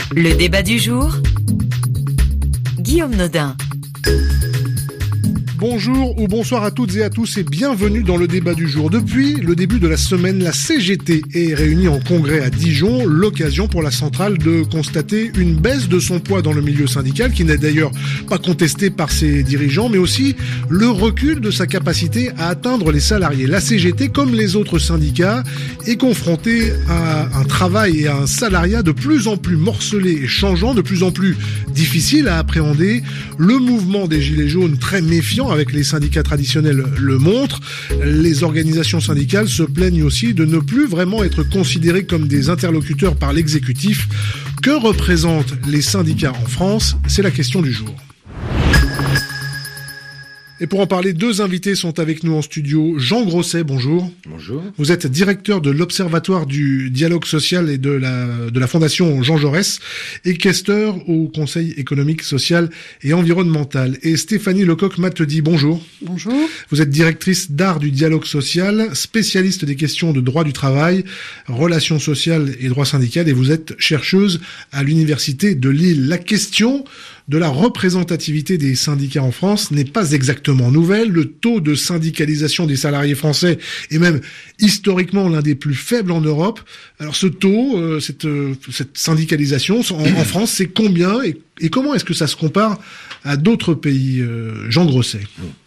Le débat du jour, Guillaume Nodin. Bonjour ou bonsoir à toutes et à tous et bienvenue dans le débat du jour. Depuis le début de la semaine, la CGT est réunie en congrès à Dijon, l'occasion pour la centrale de constater une baisse de son poids dans le milieu syndical qui n'est d'ailleurs pas contestée par ses dirigeants, mais aussi le recul de sa capacité à atteindre les salariés. La CGT, comme les autres syndicats, est confrontée à un travail et à un salariat de plus en plus morcelé et changeant, de plus en plus difficile à appréhender. Le mouvement des Gilets jaunes, très méfiant avec les syndicats traditionnels, le montre. Les organisations syndicales se plaignent aussi de ne plus vraiment être considérées comme des interlocuteurs par l'exécutif. Que représentent les syndicats en France ? C'est la question du jour. Et pour en parler, deux invités sont avec nous en studio. Jean Grosset, bonjour. Bonjour. Vous êtes directeur de l'Observatoire du dialogue social et de la Fondation Jean Jaurès et questeur au Conseil économique, social et environnemental. Et Stéphanie Lecoq-Matedi, bonjour. Bonjour. Vous êtes directrice d'art du dialogue social, spécialiste des questions de droit du travail, relations sociales et droit syndical, et vous êtes chercheuse à l'Université de Lille. La question de la représentativité des syndicats en France n'est pas exactement nouvelle. Le taux de syndicalisation des salariés français est même historiquement l'un des plus faibles en Europe. Alors ce taux, cette syndicalisation en France, c'est combien et comment est-ce que ça se compare à d'autres pays, Jean Grosset?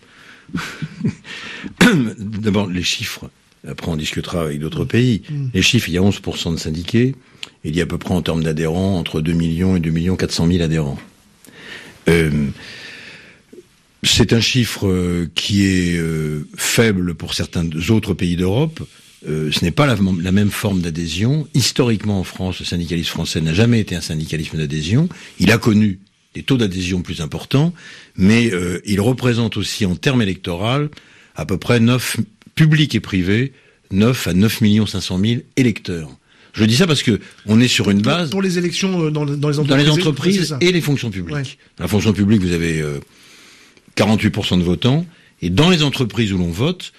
D'abord, les chiffres. Après, on discutera avec d'autres pays. Les chiffres, il y a 11% de syndiqués. Il y a à peu près, en termes d'adhérents, entre 2 millions et 2 400 000 adhérents. C'est un chiffre qui est faible pour certains autres pays d'Europe. Ce n'est pas la même forme d'adhésion. Historiquement, en France, le syndicalisme français n'a jamais été un syndicalisme d'adhésion. Il a connu des taux d'adhésion plus importants, mais il représente aussi, en termes électoraux, à peu près 9 publics et privés, 9 à 9 500 000 électeurs. Je dis ça parce que on est sur une base pour les élections dans les entreprises, dans les entreprises et les fonctions publiques. Ouais. Dans la fonction publique, vous avez 48% de votants, et dans les entreprises où l'on vote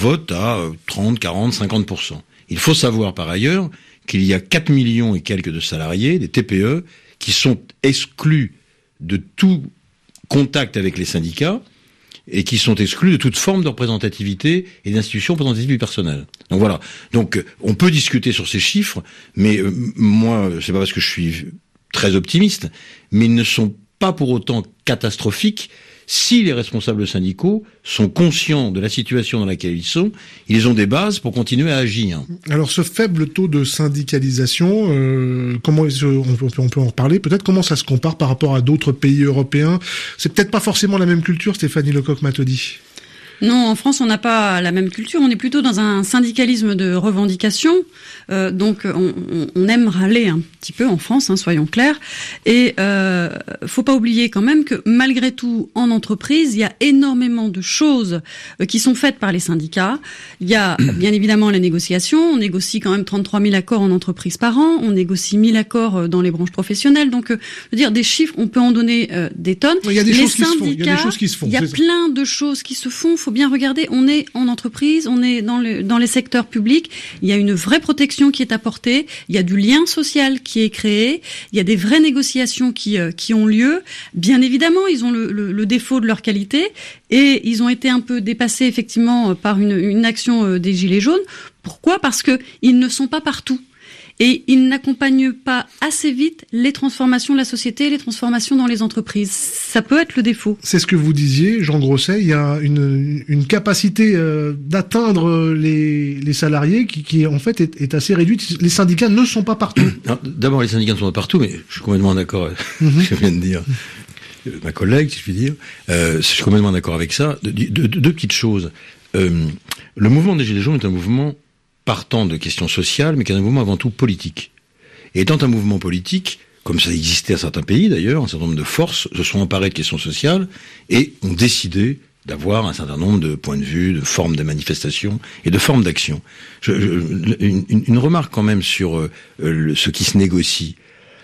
à 30, 40, 50%. Il faut savoir par ailleurs qu'il y a 4 millions et quelques de salariés, des TPE, qui sont exclus de tout contact avec les syndicats et qui sont exclus de toute forme de représentativité et d'institution représentative du personnel. Donc voilà. Donc on peut discuter sur ces chiffres, mais moi, c'est pas parce que je suis très optimiste, mais ils ne sont pas pour autant catastrophiques si les responsables syndicaux sont conscients de la situation dans laquelle ils ont des bases pour continuer à agir. Alors ce faible taux de syndicalisation, on peut en reparler peut-être, comment ça se compare par rapport à d'autres pays européens? C'est peut-être pas forcément la même culture, Stéphanie Lecoq-Matedi. Non, en France, on n'a pas la même culture. On est plutôt dans un syndicalisme de revendication. Donc, on aime râler un petit peu en France, soyons clairs. Et faut pas oublier quand même que malgré tout, en entreprise, il y a énormément de choses qui sont faites par les syndicats. Il y a bien évidemment la négociation. On négocie quand même 33 000 accords en entreprise par an. On négocie 1000 accords dans les branches professionnelles. Donc, je veux dire, des chiffres, on peut en donner des tonnes. Il y a des choses qui se font. Il y a des choses qui se font. Il y a plein de choses qui se font. Faut bien regarder, on est en entreprise, on est dans les secteurs publics, il y a une vraie protection qui est apportée, il y a du lien social qui est créé, il y a des vraies négociations qui ont lieu. Bien évidemment, ils ont le défaut de leur qualité et ils ont été un peu dépassés effectivement par une action des Gilets jaunes. Pourquoi ? Parce que ils ne sont pas partout. Et ils n'accompagnent pas assez vite les transformations de la société, les transformations dans les entreprises. Ça peut être le défaut. C'est ce que vous disiez, Jean Grosset, il y a une capacité d'atteindre les salariés qui en fait est assez réduite. Les syndicats ne sont pas partout. Non, d'abord, les syndicats ne sont pas partout, mais je suis complètement d'accord avec ce que vient de dire ma collègue, si je puis dire. Je suis complètement d'accord avec ça. Deux petites choses. Le mouvement des Gilets jaunes est un mouvement partant de questions sociales, mais qui est un mouvement avant tout politique. Et étant un mouvement politique, comme ça existait à certains pays d'ailleurs, un certain nombre de forces se sont emparées de questions sociales et ont décidé d'avoir un certain nombre de points de vue, de formes de manifestation et de formes d'action. Une remarque quand même sur ce qui se négocie.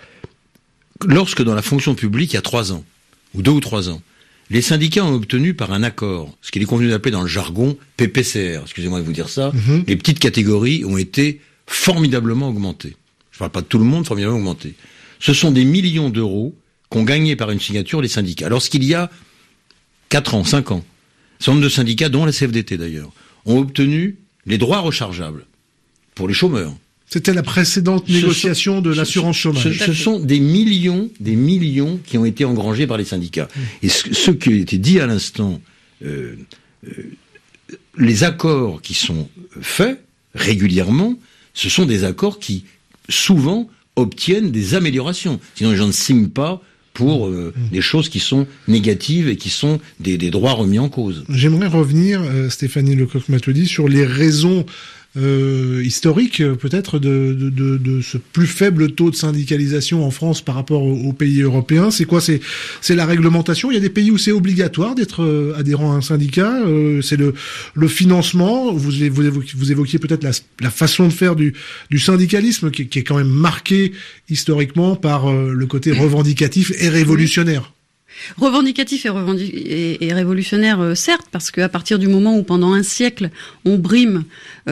Lorsque dans la fonction publique, il y a 3 ans, ou 2 ou 3 ans, les syndicats ont obtenu par un accord, ce qu'il est convenu d'appeler dans le jargon PPCR, excusez-moi de vous dire ça, les petites catégories ont été formidablement augmentées. Je ne parle pas de tout le monde, formidablement augmentées. Ce sont des millions d'euros qu'ont gagnés par une signature les syndicats. Lorsqu'il y a 4 ans, 5 ans, un certain nombre de syndicats, dont la CFDT d'ailleurs, ont obtenu les droits rechargeables pour les chômeurs. C'était la précédente négociation de l'assurance chômage. Ce sont des millions qui ont été engrangés par les syndicats. Et ce qui a été dit à l'instant, les accords qui sont faits régulièrement, ce sont des accords qui, souvent, obtiennent des améliorations. Sinon, les gens ne signent pas pour des choses qui sont négatives et qui sont des droits remis en cause. J'aimerais revenir, Stéphanie Lecoq-Mateldy, sur les raisons historiques, peut-être, de ce plus faible taux de syndicalisation en France par rapport aux pays européens. C'est quoi? C'est la réglementation. Il y a des pays où c'est obligatoire d'être adhérent à un syndicat. C'est le financement. Vous évoquiez peut-être la façon de faire du syndicalisme qui est quand même marqué historiquement par le côté revendicatif et révolutionnaire. Revendicatif et révolutionnaire, certes, parce qu'à partir du moment où pendant un siècle on brime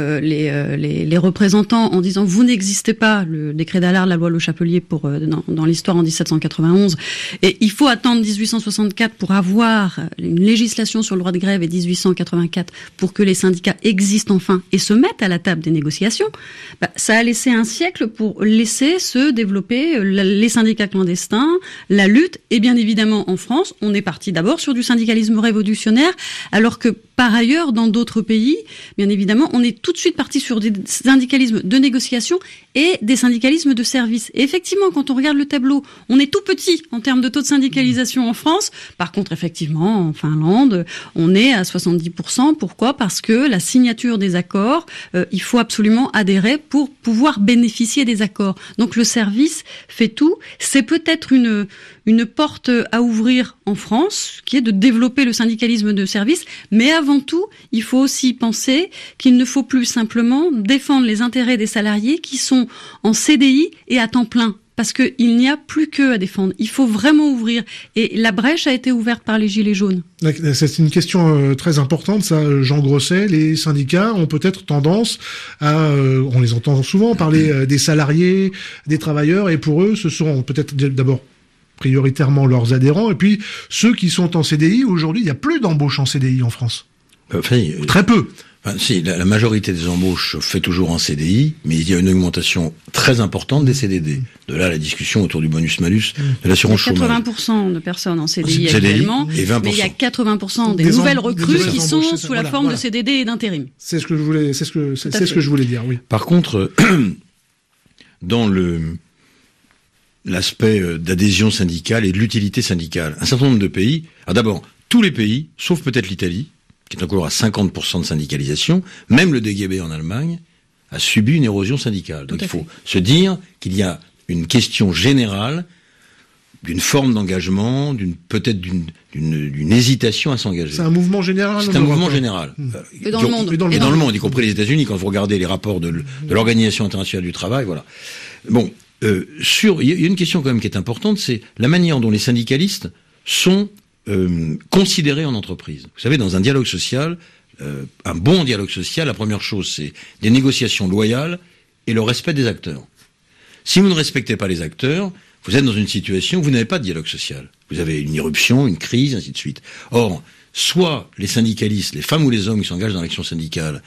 les représentants en disant vous n'existez pas, le décret d'Allard, la loi Le Chapelier dans l'histoire en 1791, et il faut attendre 1864 pour avoir une législation sur le droit de grève et 1884 pour que les syndicats existent enfin et se mettent à la table des négociations, ça a laissé un siècle pour laisser se développer les syndicats clandestins, la lutte, et bien évidemment en France, on est parti d'abord sur du syndicalisme révolutionnaire, alors que par ailleurs, dans d'autres pays, bien évidemment, on est tout de suite parti sur des syndicalismes de négociation et des syndicalismes de service. Et effectivement, quand on regarde le tableau, on est tout petit en termes de taux de syndicalisation en France. Par contre, effectivement, en Finlande, on est à 70%. Pourquoi ? Parce que la signature des accords, il faut absolument adhérer pour pouvoir bénéficier des accords. Donc le service fait tout. C'est peut-être une porte à ouvrir en France, qui est de développer le syndicalisme de service, mais avant tout, il faut aussi penser qu'il ne faut plus simplement défendre les intérêts des salariés qui sont en CDI et à temps plein, parce qu'il n'y a plus qu'eux à défendre. Il faut vraiment ouvrir, et la brèche a été ouverte par les Gilets jaunes. C'est une question très importante, ça, Jean Grosset. Les syndicats ont peut-être tendance à, on les entend souvent parler des salariés, des travailleurs, et pour eux, ce sont peut-être d'abord prioritairement leurs adhérents, et puis ceux qui sont en CDI. Aujourd'hui, il n'y a plus d'embauche en CDI en France. Très peu. Si, la majorité des embauches fait toujours en CDI, mais il y a une augmentation très importante des CDD. De là, la discussion autour du bonus-malus de l'assurance chômage. 80% de personnes en CDI actuellement, et 20%. Mais il y a 80% des nouvelles recrues qui sont sous la forme de CDD et d'intérim. C'est ce que je voulais dire, oui. Par contre, dans l'aspect d'adhésion syndicale et de l'utilité syndicale, un certain nombre de pays, d'abord, tous les pays, sauf peut-être l'Italie, qui est encore à 50% de syndicalisation, même le DGB en Allemagne, a subi une érosion syndicale. Donc il faut se dire qu'il y a une question générale d'une forme d'engagement, peut-être d'une hésitation à s'engager. C'est un mouvement général. C'est un mouvement général. Et dans le monde. Et dans le monde, y compris les États-Unis, quand vous regardez les rapports de l'Organisation internationale du travail, voilà. Bon, il y a une question quand même qui est importante, c'est la manière dont les syndicalistes sont considérés en entreprise. Vous savez, dans un dialogue social, un bon dialogue social, la première chose, c'est des négociations loyales et le respect des acteurs. Si vous ne respectez pas les acteurs, vous êtes dans une situation où vous n'avez pas de dialogue social. Vous avez une irruption, une crise, ainsi de suite. Or, soit les syndicalistes, les femmes ou les hommes qui s'engagent dans l'action syndicale,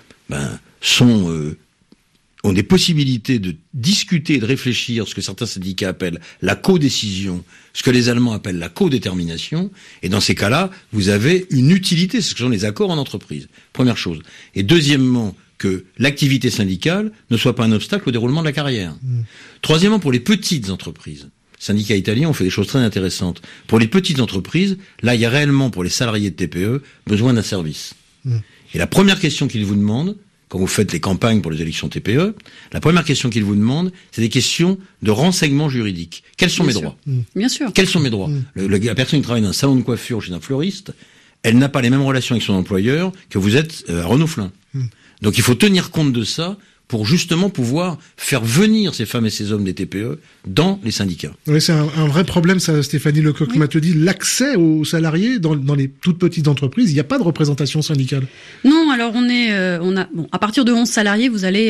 ont des possibilités de discuter et de réfléchir ce que certains syndicats appellent la codécision, ce que les Allemands appellent la codétermination, et dans ces cas-là, vous avez une utilité, ce que sont les accords en entreprise. Première chose. Et deuxièmement, que l'activité syndicale ne soit pas un obstacle au déroulement de la carrière. Troisièmement, pour les petites entreprises. Les syndicats italiens ont fait des choses très intéressantes. Pour les petites entreprises, là, il y a réellement, pour les salariés de TPE, besoin d'un service. Et la première question qu'ils vous demandent, quand vous faites les campagnes pour les élections TPE, la première question qu'ils vous demandent, c'est des questions de renseignement juridique. Quels sont mes droits ? Bien sûr. Quels sont mes droits ? La personne qui travaille dans un salon de coiffure chez un fleuriste, elle n'a pas les mêmes relations avec son employeur que vous êtes à Renault-Flin. Donc il faut tenir compte de ça pour justement pouvoir faire venir ces femmes et ces hommes des TPE dans les syndicats. Oui, c'est un vrai problème, ça, Stéphanie Lecoq-Mathieu, l'accès aux salariés dans les toutes petites entreprises. Il n'y a pas de représentation syndicale. Non, alors à partir de 11 salariés, vous allez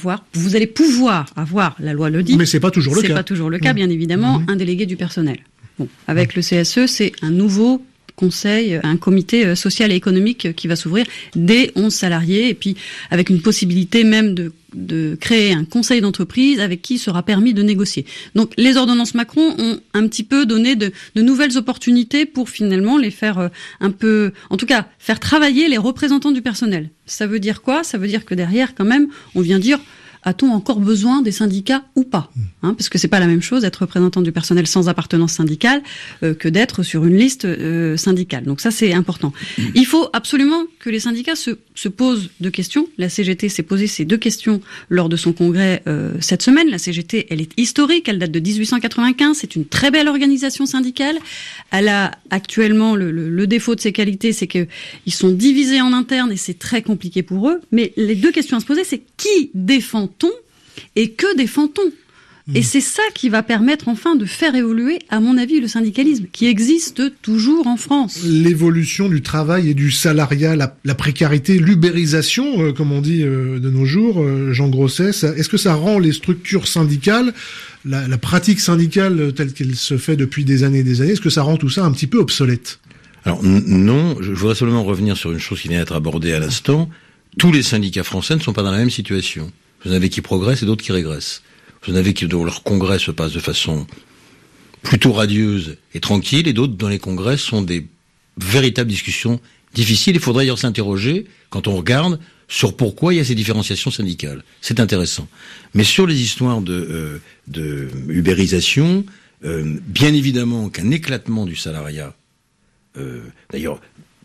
pouvoir avoir, la loi le dit. Mais c'est pas toujours le cas. C'est pas toujours le cas, bien évidemment, un délégué du personnel. Bon, avec le CSE, c'est un nouveau conseil, un comité social et économique qui va s'ouvrir dès 11 salariés, et puis avec une possibilité même de créer un conseil d'entreprise avec qui il sera permis de négocier. Donc les ordonnances Macron ont un petit peu donné de nouvelles opportunités pour finalement les faire en tout cas, faire travailler les représentants du personnel. Ça veut dire quoi ? Ça veut dire que derrière, quand même, on vient dire... A-t-on encore besoin des syndicats ou pas ? Parce que c'est pas la même chose d'être représentant du personnel sans appartenance syndicale que d'être sur une liste syndicale. Donc ça, c'est important. Il faut absolument que les syndicats se posent deux questions. La CGT s'est posé ces deux questions lors de son congrès cette semaine. La CGT, elle est historique, elle date de 1895. C'est une très belle organisation syndicale. Elle a actuellement le défaut de ses qualités, c'est que ils sont divisés en interne et c'est très compliqué pour eux. Mais les deux questions à se poser, c'est qui défend et que défend-on ? Et c'est ça qui va permettre enfin de faire évoluer, à mon avis, le syndicalisme, qui existe toujours en France. L'évolution du travail et du salariat, la précarité, l'ubérisation, comme on dit de nos jours, Jean Grosset, est-ce que ça rend les structures syndicales, la pratique syndicale telle qu'elle se fait depuis des années et des années, est-ce que ça rend tout ça un petit peu obsolète ? Alors non, je voudrais simplement revenir sur une chose qui vient d'être abordée à l'instant. Tous les syndicats français ne sont pas dans la même situation. Vous en avez qui progressent et d'autres qui régressent. Vous en avez qui, dont leur congrès se passe de façon plutôt radieuse et tranquille, et d'autres dont les congrès sont des véritables discussions difficiles. Il faudrait d'ailleurs s'interroger, quand on regarde, sur pourquoi il y a ces différenciations syndicales. C'est intéressant. Mais sur les histoires de ubérisation, bien évidemment qu'un éclatement du salariat, d'ailleurs,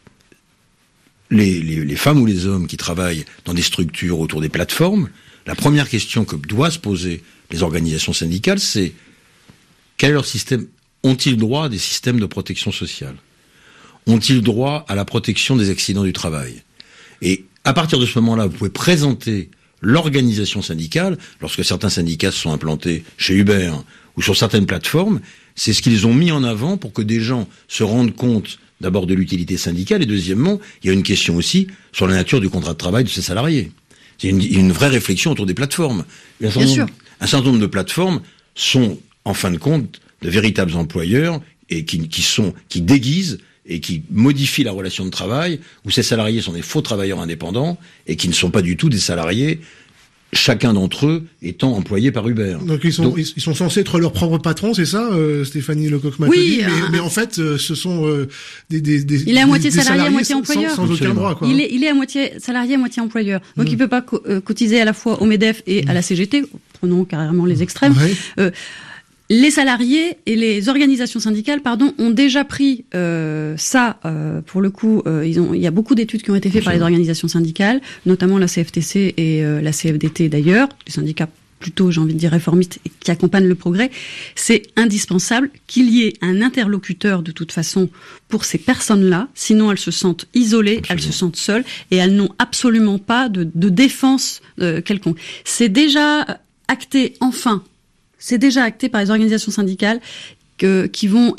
les femmes ou les hommes qui travaillent dans des structures autour des plateformes, la première question que doivent se poser les organisations syndicales, c'est quel est leur système ? Ont-ils droit à des systèmes de protection sociale ? Ont-ils droit à la protection des accidents du travail ? Et à partir de ce moment-là, vous pouvez présenter l'organisation syndicale, lorsque certains syndicats se sont implantés chez Uber ou sur certaines plateformes, c'est ce qu'ils ont mis en avant pour que des gens se rendent compte d'abord de l'utilité syndicale, et deuxièmement, il y a une question aussi sur la nature du contrat de travail de ces salariés. Il y a une vraie réflexion autour des plateformes. Un certain nombre de plateformes sont, en fin de compte, de véritables employeurs et qui déguisent et qui modifient la relation de travail, où ces salariés sont des faux travailleurs indépendants et qui ne sont pas du tout des salariés, chacun d'entre eux étant employé par Uber. Donc ils sont censés être leurs propres patrons, c'est ça, Stéphanie Lecoq-Mathieu? Oui, mais en fait, ce sont il est à moitié salarié, à moitié employeur. Sans aucun droit, quoi. Il est à moitié salarié, à moitié employeur. Donc il peut pas cotiser à la fois au MEDEF et à la CGT. Prenons carrément les extrêmes. Ouais. Les salariés et les organisations syndicales, ont déjà pris ça. Pour le coup, il y a beaucoup d'études qui ont été faites par les organisations syndicales, notamment la CFTC et la CFDT d'ailleurs, des syndicats plutôt, j'ai envie de dire, réformistes et qui accompagnent le progrès. C'est indispensable qu'il y ait un interlocuteur de toute façon pour ces personnes-là, sinon elles se sentent isolées, absolument. Elles se sentent seules et elles n'ont absolument pas de défense quelconque. C'est déjà acté, enfin. C'est déjà acté par les organisations syndicales que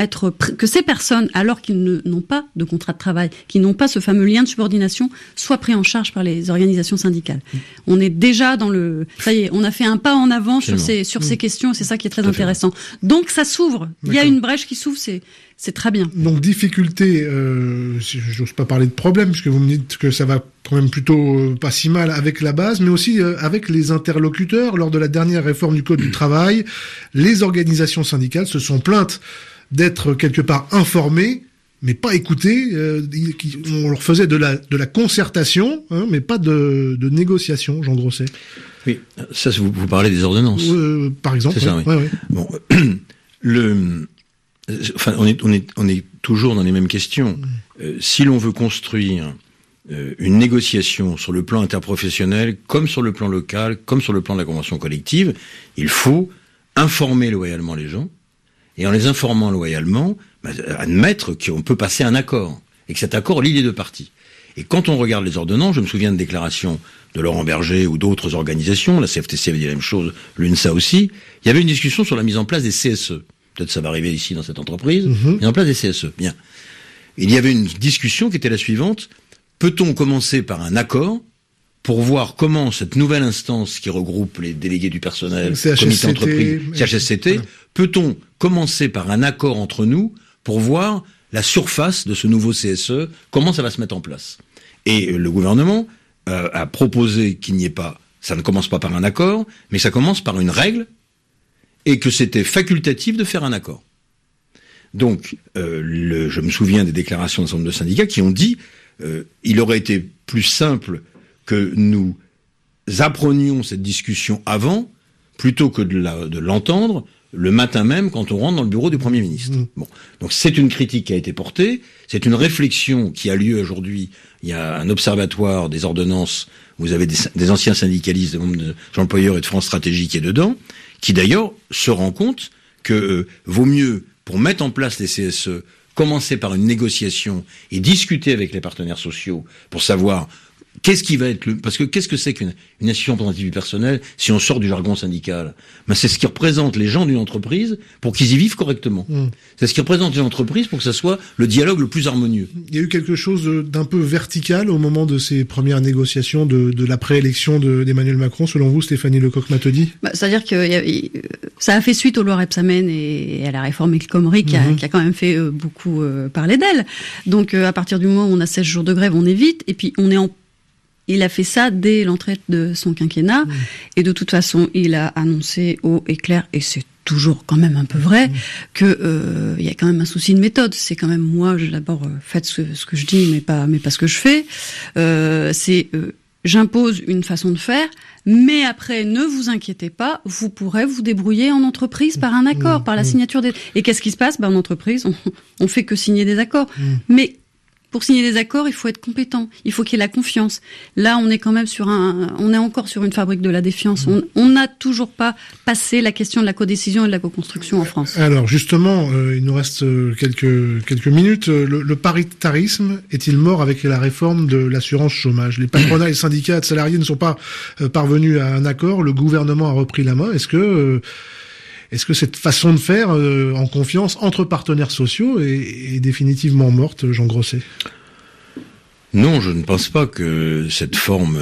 ces personnes, alors qu'ils n'ont pas de contrat de travail, qui n'ont pas ce fameux lien de subordination, soient pris en charge par les organisations syndicales. On est déjà ça y est, on a fait un pas en avant sur ces questions, c'est ça qui est très intéressant. Donc ça s'ouvre, il y a une brèche qui s'ouvre, c'est très bien. Donc difficulté, j'ose pas parler de problème, puisque vous me dites que ça va quand même plutôt pas si mal avec la base, mais aussi avec les interlocuteurs. Lors de la dernière réforme du Code du travail, les organisations syndicales se sont plaintes d'être quelque part informées, mais pas écoutées. On leur faisait de la concertation, mais pas de négociation, Jean Grosset. Oui, ça vous parlez des ordonnances. Par exemple. C'est ça, oui. Ouais. Bon, on est toujours dans les mêmes questions. Si l'on veut construire une négociation sur le plan interprofessionnel, comme sur le plan local, comme sur le plan de la convention collective, il faut informer loyalement les gens, et en les informant loyalement, admettre qu'on peut passer un accord, et que cet accord lie les deux parties. Et quand on regarde les ordonnances, je me souviens de déclarations de Laurent Berger ou d'autres organisations, la CFTC avait dit la même chose, l'UNSA aussi, il y avait une discussion sur la mise en place des CSE. Peut-être ça va arriver ici dans cette entreprise, mise en place des CSE. Bien. Il y avait une discussion qui était la suivante, peut-on commencer par un accord pour voir comment cette nouvelle instance qui regroupe les délégués du personnel, comité d'entreprise, CHSCT, peut-on commencer par un accord entre nous pour voir la surface de ce nouveau CSE, comment ça va se mettre en place. Et le gouvernement a proposé qu'il n'y ait pas, ça ne commence pas par un accord, mais ça commence par une règle, et que c'était facultatif de faire un accord. Donc, je me souviens des déclarations d'un certain nombre de syndicats qui ont dit il aurait été plus simple que nous apprenions cette discussion avant, plutôt que de l'entendre le matin même quand on rentre dans le bureau du Premier ministre. Bon. Donc c'est une critique qui a été portée, c'est une réflexion qui a lieu aujourd'hui. Il y a un observatoire des ordonnances, vous avez des anciens syndicalistes, des membres de Jean Poyer et de France Stratégie qui est dedans, qui d'ailleurs se rend compte que vaut mieux, pour mettre en place les CSE, commencer par une négociation et discuter avec les partenaires sociaux pour savoir qu'est-ce qui va être parce que qu'est-ce que c'est qu'une institution représentative du personnel si on sort du jargon syndical? Ben, c'est ce qui représente les gens d'une entreprise pour qu'ils y vivent correctement. C'est ce qui représente une entreprise pour que ça soit le dialogue le plus harmonieux. Il y a eu quelque chose d'un peu vertical au moment de ces premières négociations de la préélection d'Emmanuel Macron, selon vous, Stéphanie Lecoq-Matody? C'est-à-dire que ça a fait suite aux lois Rebsamen et à la réforme El Khomri qui a quand même fait beaucoup parler d'elle. Donc à partir du moment où on a 16 jours de grève, on évite, et puis il a fait ça dès l'entrée de son quinquennat, et de toute façon, il a annoncé haut et clair, et c'est toujours quand même un peu vrai, que il y a quand même un souci de méthode. C'est quand même moi, d'abord faites ce que je dis, mais pas ce que je fais. J'impose une façon de faire, mais après, ne vous inquiétez pas, vous pourrez vous débrouiller en entreprise par un accord, par la signature des... Et qu'est-ce qui se passe? En entreprise, on fait que signer des accords. Mais pour signer des accords, il faut être compétent. Il faut qu'il y ait la confiance. Là, on est quand même on est encore sur une fabrique de la défiance. On n'a toujours pas passé la question de la codécision et de la coconstruction en France. Alors, justement, il nous reste quelques minutes. Le paritarisme est-il mort avec la réforme de l'assurance chômage? Les patronats et les syndicats de salariés ne sont pas parvenus à un accord. Le gouvernement a repris la main. Est-ce que cette façon de faire en confiance entre partenaires sociaux est définitivement morte, Jean Grosset? Non, je ne pense pas que cette forme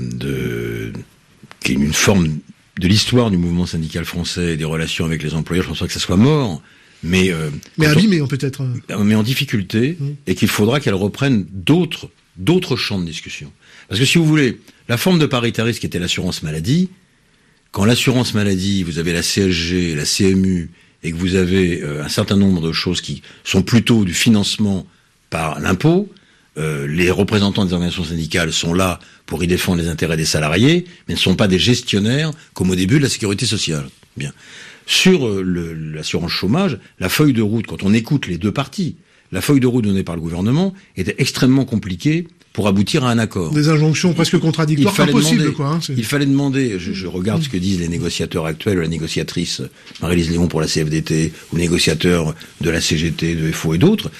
qui est une forme de l'histoire du mouvement syndical français et des relations avec les employeurs, je ne pense pas que ça soit mort, mais abîmé peut-être. Mais en difficulté, et qu'il faudra qu'elle reprenne d'autres champs de discussion. Parce que si vous voulez, la forme de paritarisme qui était l'assurance maladie, quand l'assurance maladie, vous avez la CSG, la CMU, et que vous avez un certain nombre de choses qui sont plutôt du financement par l'impôt, les représentants des organisations syndicales sont là pour y défendre les intérêts des salariés, mais ne sont pas des gestionnaires comme au début de la sécurité sociale. Bien. Sur l'assurance chômage, la feuille de route, quand on écoute les deux parties, la feuille de route donnée par le gouvernement était extrêmement compliquée pour aboutir à un accord. Des injonctions presque contradictoires, impossibles, quoi. Il fallait demander, je regarde ce que disent les négociateurs actuels, la négociatrice Marie-Lise Léon pour la CFDT, ou les négociateurs de la CGT, de FO et d'autres,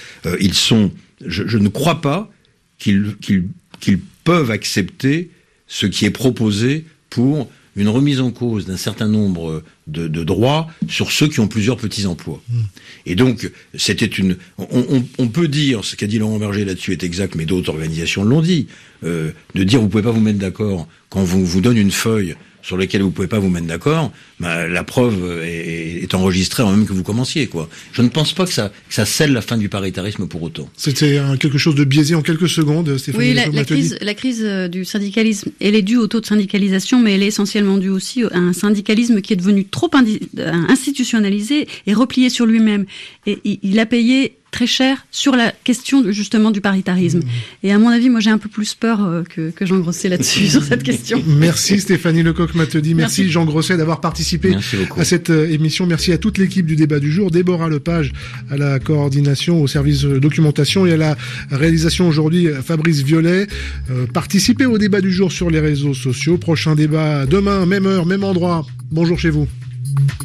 je ne crois pas qu'ils peuvent accepter ce qui est proposé pour une remise en cause d'un certain nombre de droits sur ceux qui ont plusieurs petits emplois. Et donc, on peut dire, ce qu'a dit Laurent Berger là-dessus est exact, mais d'autres organisations l'ont dit, de dire vous pouvez pas vous mettre d'accord quand vous donne une feuille sur laquelle vous pouvez pas vous mettre d'accord, la preuve est enregistrée avant même que vous commenciez, quoi. Je ne pense pas que ça scelle la fin du paritarisme pour autant. C'était quelque chose de biaisé en quelques secondes, Stéphanie. Oui, la crise du syndicalisme, elle est due au taux de syndicalisation, mais elle est essentiellement due aussi à un syndicalisme qui est devenu trop institutionnalisé et replié sur lui-même. Et il a payé très cher sur la question justement du paritarisme. Et à mon avis, moi j'ai un peu plus peur que Jean Grosset là-dessus, sur cette question. Merci Stéphanie Lecoq-Matody, merci Jean Grosset d'avoir participé à cette émission. Merci à toute l'équipe du débat du jour, Déborah Lepage à la coordination, au service documentation, et à la réalisation aujourd'hui Fabrice Violet. Participez au débat du jour sur les réseaux sociaux. Prochain débat demain, même heure, même endroit. Bonjour chez vous.